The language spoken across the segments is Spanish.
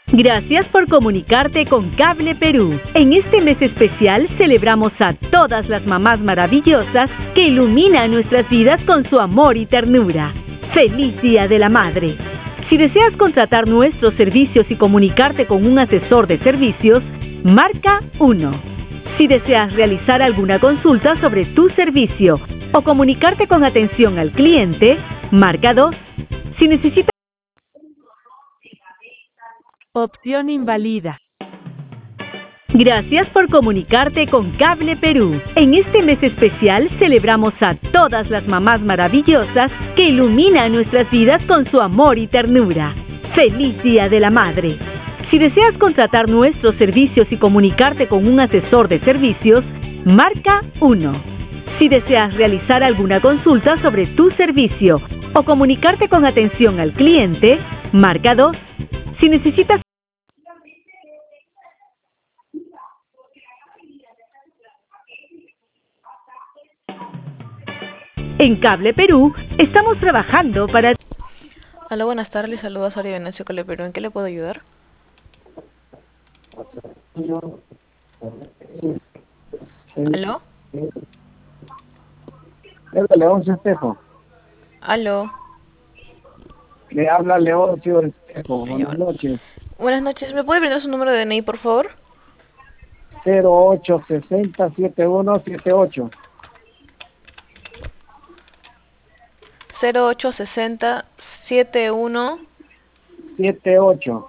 Gracias por comunicarte con Cable Perú. En este mes especial celebramos a todas las mamás maravillosas que iluminan nuestras vidas con su amor y ternura. ¡Feliz Día de la Madre! Si deseas contratar nuestros servicios y comunicarte con un asesor de servicios, marca 1. Si deseas realizar alguna consulta sobre tu servicio o comunicarte con atención al cliente, marca 2. Si necesitas opción invalida. Gracias por comunicarte con Cable Perú. En este mes especial celebramos a todas las mamás maravillosas que iluminan nuestras vidas con su amor y ternura. ¡Feliz Día de la Madre! Si deseas contratar nuestros servicios y comunicarte con un asesor de servicios, marca 1. Si deseas realizar alguna consulta sobre tu servicio o comunicarte con atención al cliente, marca 2. Si necesitas en Cable Perú, estamos trabajando para... Hola, buenas tardes, les saluda Sari Venancio Cable Perú. ¿En qué le puedo ayudar? ¿Aló? Leoncio Espejo. ¿Aló? Le habla Leoncio Espejo. Buenas noches. Buenas noches, ¿me puede brindar su número de DNI, por favor? 0860-7178. 0860-71... 78.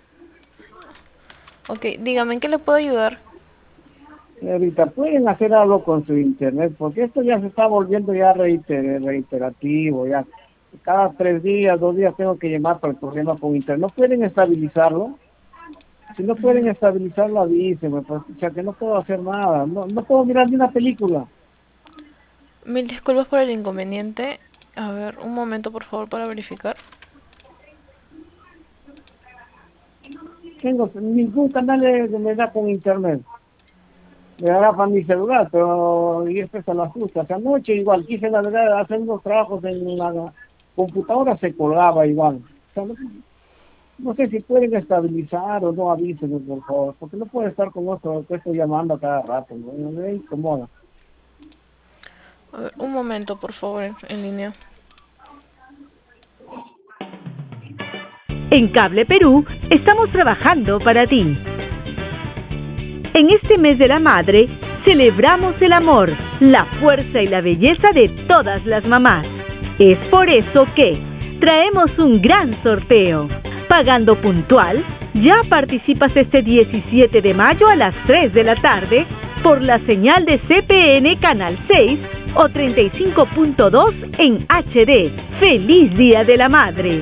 Ok, dígame, ¿en qué le puedo ayudar? Ahorita pueden hacer algo con su internet, porque esto ya se está volviendo ya reiterativo, ya. Cada 3 días, 2 días tengo que llamar para el problema con internet. ¿No pueden estabilizarlo? Si no pueden estabilizarlo, avísenme, pues, o sea que no puedo hacer nada, no puedo mirar ni una película. Mil disculpas por el inconveniente. A ver, un momento, por favor, para verificar. Tengo ningún canal me da con internet. Me dará para mi celular, pero y esto se lo asusta. O sea, anoche igual quise navegar, hacer unos trabajos en la computadora, se colgaba igual. O sea, no sé si pueden estabilizar o no, avísenme por favor, porque no puedo estar con otro que estoy llamando a cada rato, ¿no? Me incomoda. A ver, un momento, por favor, en línea. En Cable Perú, estamos trabajando para ti. En este mes de la Madre, celebramos el amor, la fuerza y la belleza de todas las mamás. Es por eso que traemos un gran sorteo. Pagando puntual, ya participas este 17 de mayo a las 3 de la tarde por la señal de CPN Canal 6 o 35.2 en HD. ¡Feliz Día de la Madre!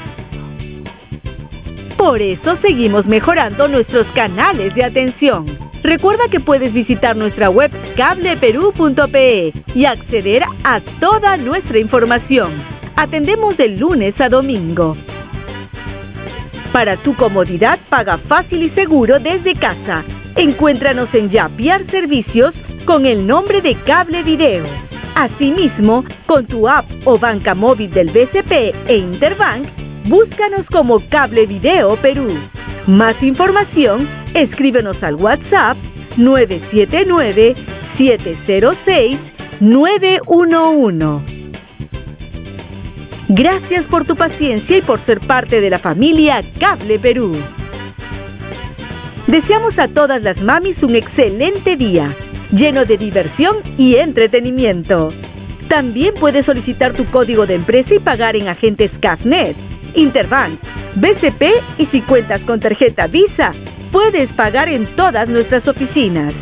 Por eso seguimos mejorando nuestros canales de atención. Recuerda que puedes visitar nuestra web cableperú.pe y acceder a toda nuestra información. Atendemos de lunes a domingo. Para tu comodidad, paga fácil y seguro desde casa. Encuéntranos en Yapiar Servicios con el nombre de Cable Video. Asimismo, con tu app o banca móvil del BCP e Interbank, búscanos como Cable Video Perú. Más información, escríbenos al WhatsApp 979-706-911. Gracias por tu paciencia y por ser parte de la familia Cable Perú. Deseamos a todas las mamis un excelente día, lleno de diversión y entretenimiento. También puedes solicitar tu código de empresa y pagar en agentes CAFNet, Interbank, BCP y si cuentas con tarjeta Visa, puedes pagar en todas nuestras oficinas.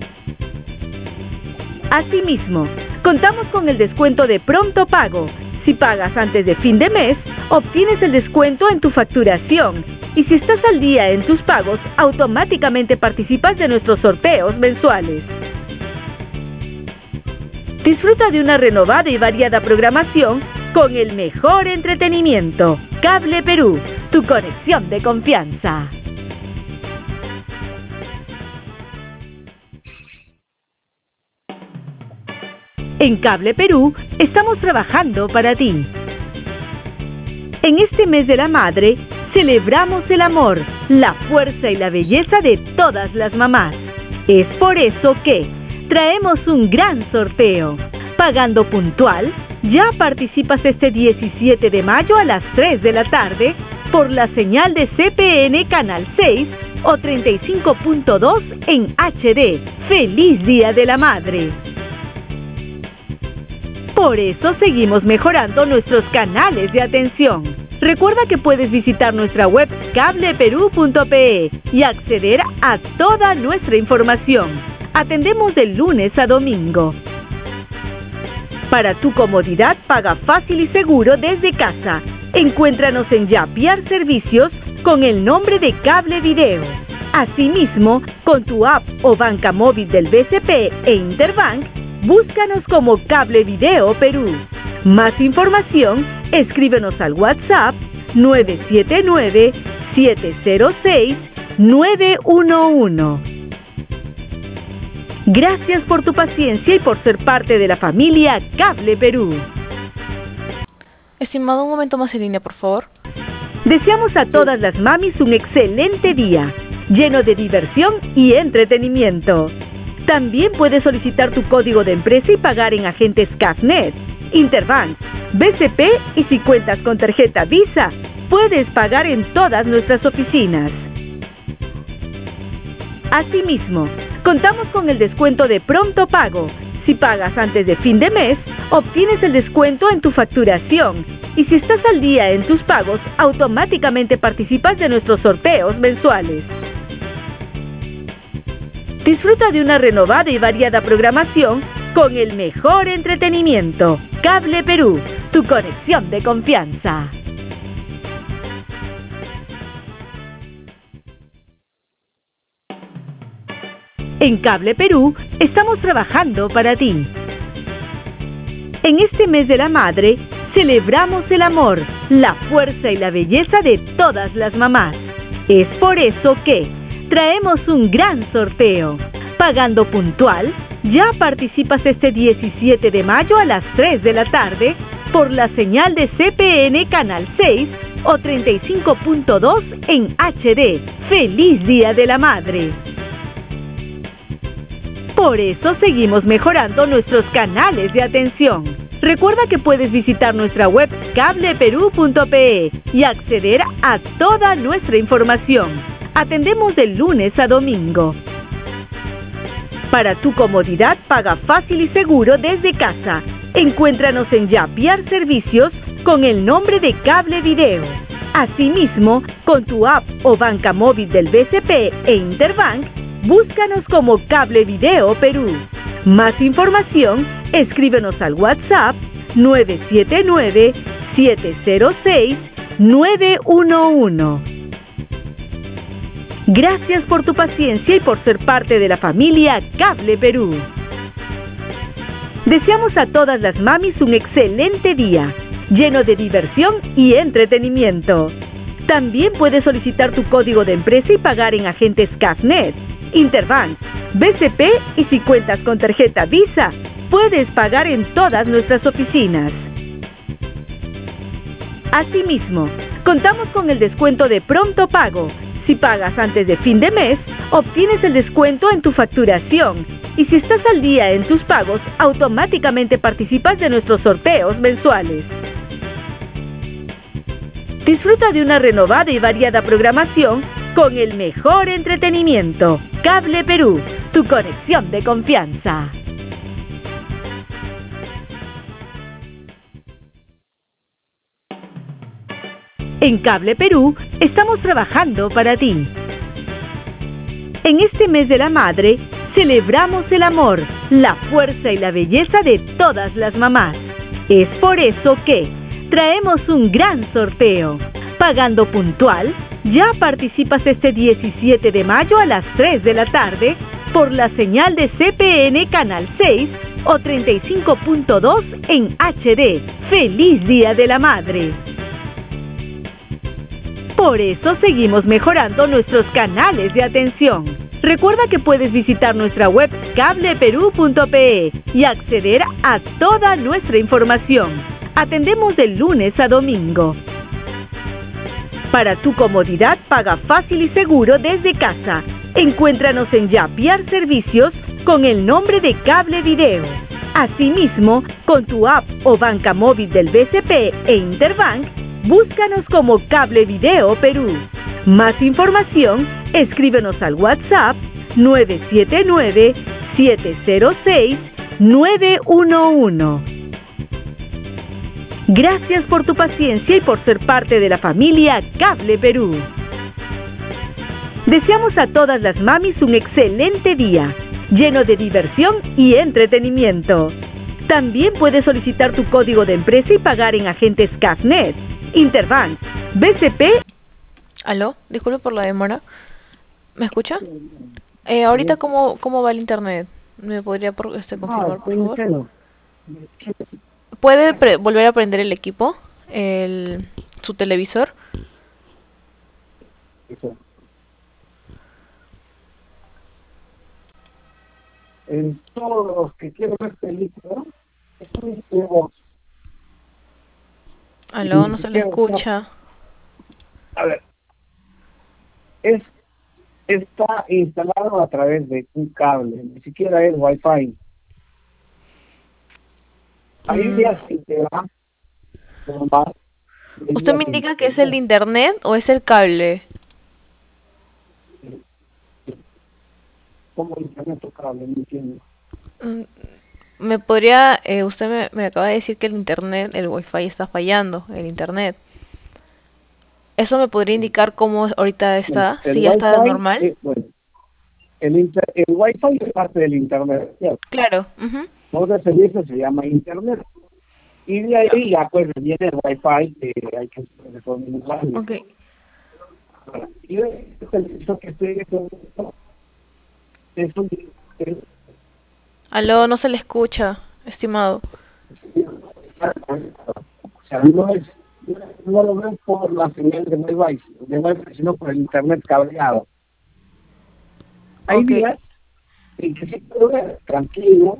Asimismo, contamos con el descuento de pronto pago. Si pagas antes de fin de mes, obtienes el descuento en tu facturación. Y si estás al día en tus pagos, automáticamente participas de nuestros sorteos mensuales. Disfruta de una renovada y variada programación con el mejor entretenimiento. Cable Perú, tu conexión de confianza. En Cable Perú, estamos trabajando para ti. En este mes de la Madre, celebramos el amor, la fuerza y la belleza de todas las mamás. Es por eso que traemos un gran sorteo. Pagando puntual, ya participas este 17 de mayo a las 3 de la tarde por la señal de CPN Canal 6 o 35.2 en HD. ¡Feliz Día de la Madre! Por eso seguimos mejorando nuestros canales de atención. Recuerda que puedes visitar nuestra web cableperú.pe y acceder a toda nuestra información. Atendemos de lunes a domingo. Para tu comodidad, paga fácil y seguro desde casa. Encuéntranos en Yapiar Servicios con el nombre de Cable Video. Asimismo, con tu app o banca móvil del BCP e Interbank, búscanos como Cable Video Perú. Más información, escríbenos al WhatsApp 979-706-911. Gracias por tu paciencia y por ser parte de la familia Cable Perú. Estimado, un momento más en línea, por favor. Deseamos a todas las mamis un excelente día, lleno de diversión y entretenimiento. También puedes solicitar tu código de empresa y pagar en agentes CAFNet, Interbank, BCP y si cuentas con tarjeta Visa, puedes pagar en todas nuestras oficinas. Asimismo, contamos con el descuento de pronto pago. Si pagas antes de fin de mes, obtienes el descuento en tu facturación. Y si estás al día en tus pagos, automáticamente participas de nuestros sorteos mensuales. Disfruta de una renovada y variada programación con el mejor entretenimiento. Cable Perú, tu conexión de confianza. En Cable Perú estamos trabajando para ti. En este mes de la madre, celebramos el amor, la fuerza y la belleza de todas las mamás. Es por eso que traemos un gran sorteo. Pagando puntual, ya participas este 17 de mayo a las 3 de la tarde por la señal de CPN Canal 6 o 35.2 en HD. ¡Feliz Día de la Madre! Por eso seguimos mejorando nuestros canales de atención. Recuerda que puedes visitar nuestra web cableperú.pe y acceder a toda nuestra información. Atendemos de lunes a domingo. Para tu comodidad, paga fácil y seguro desde casa. Encuéntranos en Yapiar Servicios con el nombre de Cable Video. Asimismo, con tu app o banca móvil del BCP e Interbank, búscanos como Cable Video Perú. Más información, escríbenos al WhatsApp 979-706-911. Gracias por tu paciencia y por ser parte de la familia Cable Perú. Deseamos a todas las mamis un excelente día, lleno de diversión y entretenimiento. También puedes solicitar tu código de empresa y pagar en agentes CAFNet, Interbank, BCP y si cuentas con tarjeta Visa, puedes pagar en todas nuestras oficinas. Asimismo, contamos con el descuento de pronto pago. Si pagas antes de fin de mes, obtienes el descuento en tu facturación. Y si estás al día en tus pagos, automáticamente participas de nuestros sorteos mensuales. Disfruta de una renovada y variada programación con el mejor entretenimiento. Cable Perú, tu conexión de confianza. En Cable Perú estamos trabajando para ti. En este mes de la madre, celebramos el amor, la fuerza y la belleza de todas las mamás. Es por eso que traemos un gran sorteo. Pagando puntual, ya participas este 17 de mayo a las 3 de la tarde por la señal de CPN Canal 6 o 35.2 en HD. ¡Feliz Día de la Madre! Por eso seguimos mejorando nuestros canales de atención. Recuerda que puedes visitar nuestra web cableperú.pe y acceder a toda nuestra información. Atendemos de lunes a domingo. Para tu comodidad, paga fácil y seguro desde casa. Encuéntranos en Yapiar Servicios con el nombre de Cable Video. Asimismo, con tu app o banca móvil del BCP e Interbank, búscanos como Cable Video Perú. Más información, escríbenos al WhatsApp 979-706-911. Gracias por tu paciencia y por ser parte de la familia Cable Perú. Deseamos a todas las mamis un excelente día, lleno de diversión y entretenimiento. También puedes solicitar tu código de empresa y pagar en agentes CAFNet, Interbank, BCP. ¿Aló? Disculpe por la demora. ¿Me escucha? Ahorita, ¿cómo va el internet? ¿Me podría confirmar, por favor? ¿Puede volver a prender el equipo? ¿Su televisor? En todos los que quiero ver películas, estoy en voz. ¿Aló? No se le escucha. A ver, está instalado a través de un cable, ni siquiera es Wi-Fi. Ahí ya se te va. ¿Usted me indica que es el de internet o es el cable? ¿Cómo internet o cable? No entiendo. ¿Me podría, usted me acaba de decir que el internet, el wifi está fallando, el internet? ¿Eso me podría indicar cómo ahorita está? Si ya está normal. Bueno, el wifi es parte del internet, ¿cierto? Claro. Otro servicio se llama internet. Y de ahí ya pues viene el wifi que hay que reformular. Ok. Y este servicio que estoy es un... Aló, no se le escucha, estimado. O sea, no lo ven por la señal de Wi-Fi, sino por el internet cableado. Hay días en que sí puedo ver tranquilo,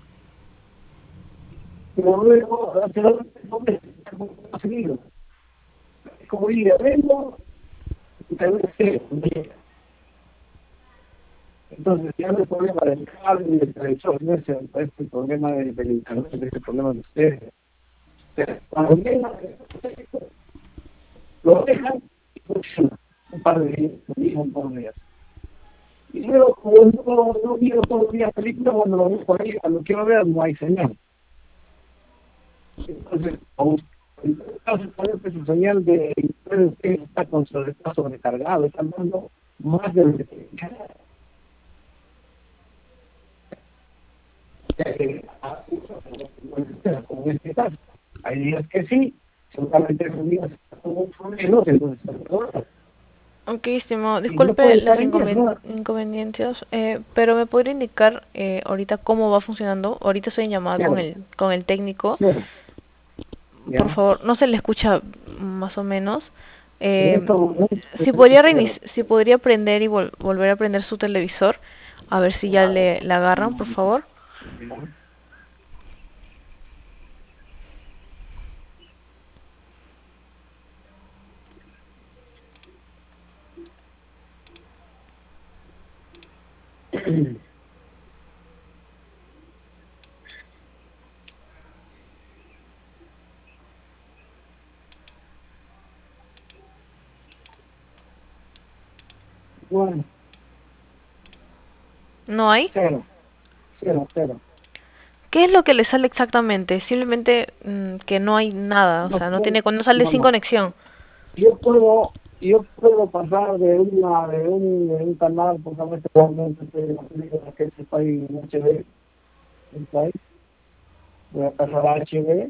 pero luego no seguido. Como ir vengo, internet cero. Entonces ya no es problema del cable ni del televisor, no es el problema del internet, es el problema de ustedes. Cuando llegan, lo dejan y funciona un par de días. Y luego, como no miro todos los días películas, cuando lo veo por ahí, cuando quiero ver, no hay señal. Entonces, en todo caso, parece su señal de internet está sobrecargado, está dando más de lo que tiene que hacer. Como en este caso, hay días que sí, seguramente esos días son menos, entonces ok, estimado, disculpe las inconveniencias, pero me podría indicar ahorita cómo va funcionando. Ahorita estoy en llamada con el técnico. Por favor, no se le escucha más o menos. Si podría prender y volver a prender su televisor, a ver si ya le agarran, por favor. Bueno. ¿No hay? Cero. ¿Qué es lo que le sale exactamente? Simplemente que no hay nada, o sea, no sale sin conexión. Yo puedo pasar de un canal, por ejemplo, que es el país HD, voy a pasar a HD.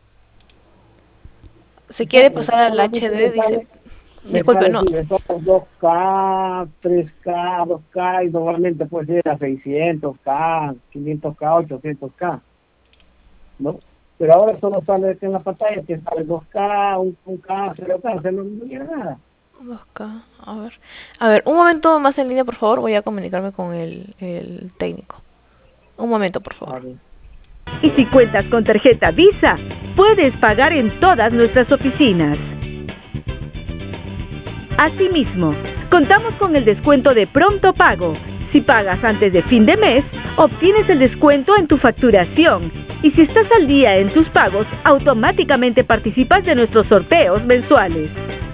Si quiere pasar al HD, dice... Disculpe, no. 2K, 3K, 2K y normalmente puede ser a 600K, 500K, 800K, ¿no? Pero ahora solo sale en la pantalla que sale 2K, 1K, 0K, no llega nada. 2K, a ver, un momento más en línea, por favor, voy a comunicarme con el técnico. Un momento, por favor. Y si cuentas con tarjeta Visa, puedes pagar en todas nuestras oficinas. Asimismo, contamos con el descuento de pronto pago. Si pagas antes de fin de mes, obtienes el descuento en tu facturación. Y si estás al día en tus pagos, automáticamente participas de nuestros sorteos mensuales.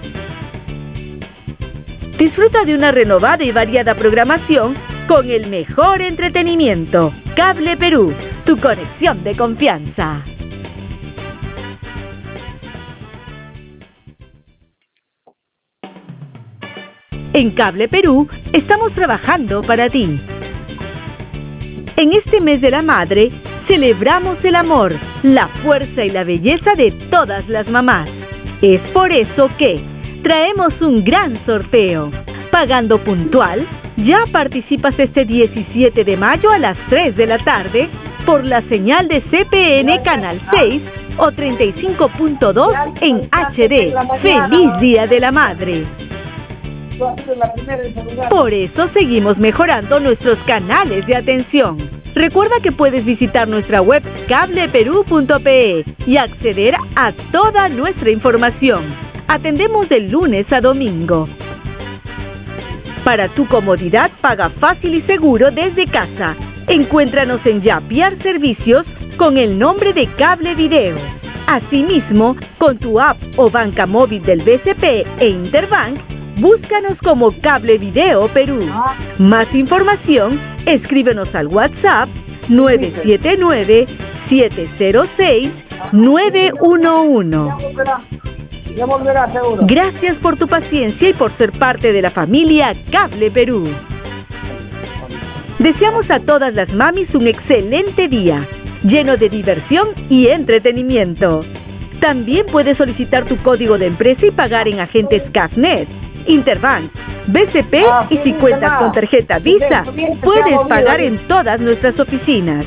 Disfruta de una renovada y variada programación con el mejor entretenimiento. Cable Perú, tu conexión de confianza. En Cable Perú estamos trabajando para ti. En este mes de la madre, celebramos el amor, la fuerza y la belleza de todas las mamás. Es por eso que traemos un gran sorteo. Pagando puntual, ya participas este 17 de mayo a las 3 de la tarde por la señal de CPN Canal 6 o 35.2 en HD. ¡Feliz Día de la Madre! Por eso seguimos mejorando nuestros canales de atención. Recuerda que puedes visitar nuestra web cableperú.pe y acceder a toda nuestra información. Atendemos de lunes a domingo. Para tu comodidad, paga fácil y seguro desde casa. Encuéntranos en Yapiar Servicios con el nombre de Cable Video. Asimismo, con tu app o banca móvil del BCP e Interbank, búscanos como Cable Video Perú. Más información, escríbenos al WhatsApp 979-706-911. Gracias por tu paciencia y por ser parte de la familia Cable Perú. Deseamos a todas las mamis un excelente día, lleno de diversión y entretenimiento. También puedes solicitar tu código de empresa y pagar en agentes CAFNet, Interbank, BCP y si cuentas con tarjeta Visa, puedes pagar en todas nuestras oficinas.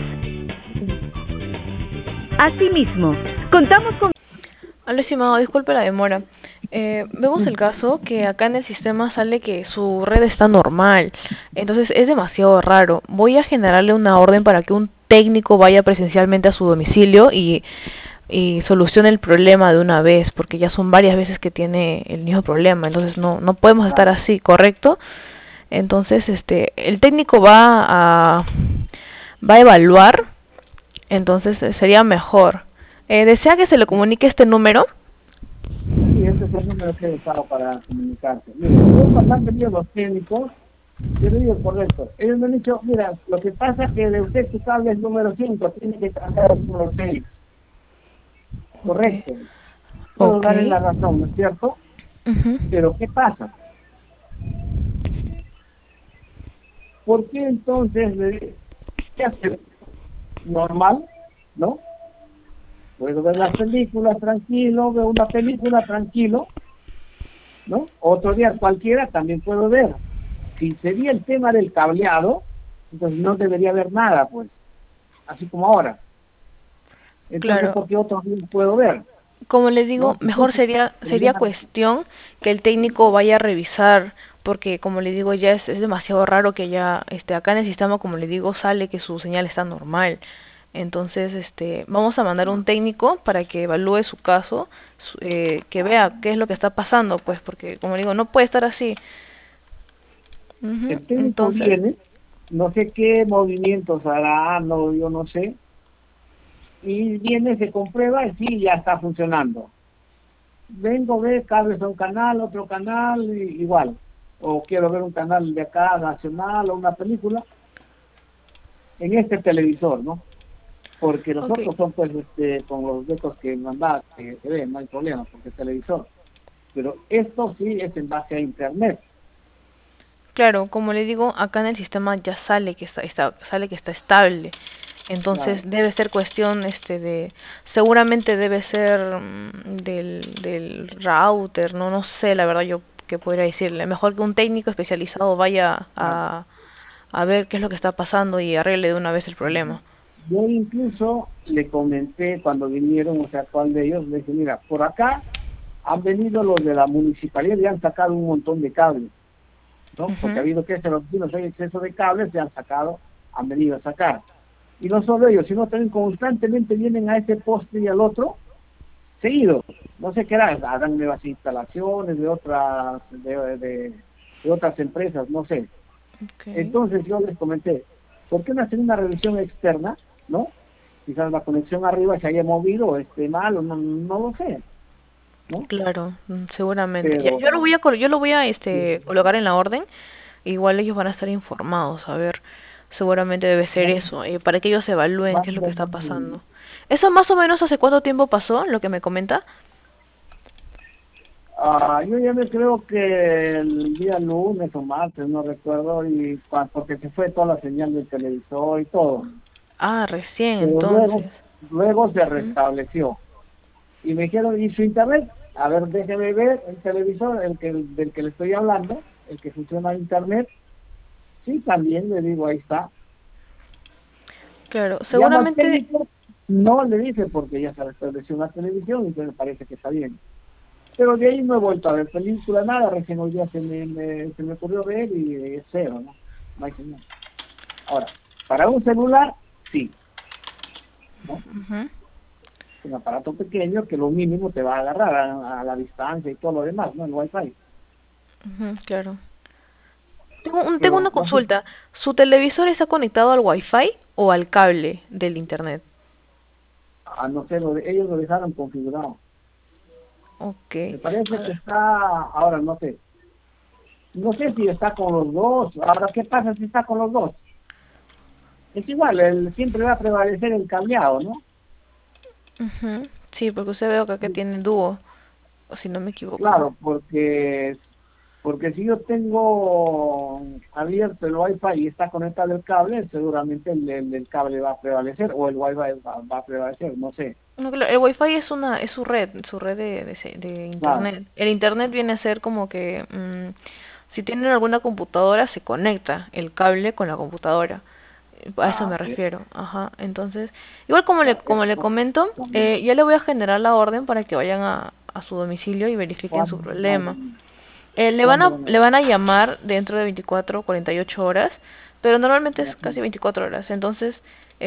Asimismo, contamos con... Hola, estimado, disculpe la demora. Vemos el caso que acá en el sistema sale que su red está normal, entonces es demasiado raro. Voy a generarle una orden para que un técnico vaya presencialmente a su domicilio y solucione el problema de una vez, porque ya son varias veces que tiene el mismo problema, entonces no podemos estar así, ¿correcto? Entonces el técnico va a evaluar, entonces sería mejor. ¿Desea que se le comunique este número? Sí, este es el número que he usado para comunicarse. Mira, yo bastante bien los técnicos, yo le digo correcto. Ellos me han dicho, mira, lo que pasa es que de usted su cable es número 5, tiene que cambiar el número 6. Correcto. Puedo darle la razón, ¿no es cierto? Pero ¿qué pasa? ¿Por qué entonces qué hacer? Normal, ¿no? Puedo ver las películas tranquilo, veo una película tranquilo, ¿no? Otro día cualquiera también puedo ver. Si sería el tema del cableado, entonces no debería haber nada, pues, así como ahora. Entonces, claro. ¿por qué otros días puedo ver? Como les digo, ¿No? mejor sería cuestión que el técnico vaya a revisar, porque como les digo, ya es demasiado raro que ya acá en el sistema, como les digo, sale que su señal está normal. Entonces, vamos a mandar un técnico para que evalúe su caso, que vea qué es lo que está pasando, pues, porque como digo, no puede estar así. El técnico viene, no sé qué movimientos hará, yo no sé, y viene, se comprueba y sí, ya está funcionando. Vengo, ve, cables a un canal, otro canal, igual. O quiero ver un canal de acá, nacional, o una película, en este televisor, ¿no? Porque los otros son pues con los datos que mandaste, que ven, no hay problema, porque es televisor. Pero esto sí es en base a internet. Claro, como le digo, acá en el sistema ya sale que está estable. Entonces debe ser cuestión seguramente debe ser del router, no sé, la verdad yo qué podría decirle. Mejor que un técnico especializado vaya a ver qué es lo que está pasando y arregle de una vez el problema. Yo incluso le comenté cuando vinieron, o sea, cuál de ellos, le dije, mira, por acá han venido los de la municipalidad y han sacado un montón de cables, ¿no? Porque ha habido que los vecinos hay exceso de cables, se han venido a sacar. Y no solo ellos, sino también constantemente vienen a ese poste y al otro, seguido. No sé qué era, hagan nuevas instalaciones de otras empresas, no sé. Okay. Entonces yo les comenté, ¿por qué no hacer una revisión externa, no? Quizás la conexión arriba se haya movido o esté mal, o no lo sé, ¿no? Claro, seguramente. Ya, Pero yo lo voy a colocar en la orden. Igual ellos van a estar informados, a ver, seguramente debe ser eso, para que ellos evalúen qué es lo que está pasando. ¿Eso más o menos hace cuánto tiempo pasó, lo que me comenta? yo ya me creo que el día lunes o martes, no recuerdo, porque se fue toda la señal del televisor y todo. Ah, recién, Pero entonces. luego se Ujú. restableció. Y me dijeron, ¿y su internet? A ver, déjeme ver el televisor, del que le estoy hablando, el que funciona a internet. Sí, también le digo, ahí está. Claro, Llama al seguramente, técnico, no le dice porque ya se restableció una televisión y entonces parece que está bien. Pero de ahí no he vuelto a ver película, nada, recién hoy día se me ocurrió ver y es cero, ¿no? No hay señal. Ahora, para un celular, sí, ¿no? ujú, Un aparato pequeño que lo mínimo te va a agarrar a la distancia y todo lo demás, ¿no? El wifi. ujú, claro. Tengo Pero una no sé, consulta. ¿Su televisor está conectado al Wi-Fi o al cable del internet? a no ser, ellos lo dejaron configurado. Ok. Me parece que A está, ahora no sé si está con los dos. Ahora, ¿qué pasa si está con los dos? Es igual, siempre va a prevalecer el cableado, ¿no? ujú, sí, porque usted veo que acá tiene dúo, o si no me equivoco. Claro, porque si yo tengo abierto el Wi-Fi y está conectado el cable, seguramente el cable va a prevalecer o el Wi-Fi va a prevalecer, no sé. No, claro, el Wi-Fi es su red de Claro. internet. El internet viene a ser como que si tienen alguna computadora se conecta el cable con la computadora. A eso me Ok. refiero. Ajá. Entonces, igual como le Esto comento, también. ya le voy a generar la orden para que vayan a su domicilio y verifiquen su ¿Cuándo van a problema. venir? ¿Cuándo van a Le venir? van a llamar dentro de 24 o 48 horas, pero normalmente es Ujú. casi 24 horas. Entonces,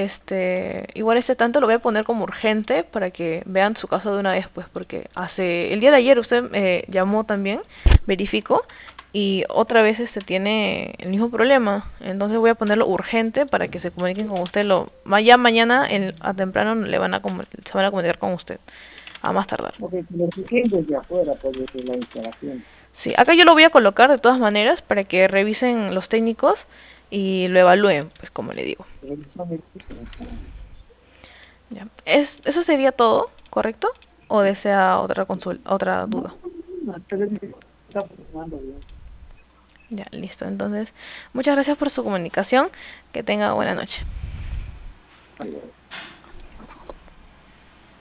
igual tanto lo voy a poner como urgente para que vean su caso de una vez, pues, porque el día de ayer usted llamó también, verificó, y otra vez tiene el mismo problema. Entonces voy a ponerlo urgente para que se comuniquen con usted. Ya mañana a temprano se van a comunicar con usted, a más tardar. Porque si lo siguen desde afuera, pues desde la instalación. Sí, acá yo lo voy a colocar de todas maneras para que revisen los técnicos y lo evalúen, pues como le digo. Revisión de equipo. Ya. Eso sería todo, ¿correcto? ¿O desea otra consulta, otra duda? No, la televisión está funcionando bien. Ya, listo. Entonces, muchas gracias por su comunicación. Que tenga buena noche. Adiós.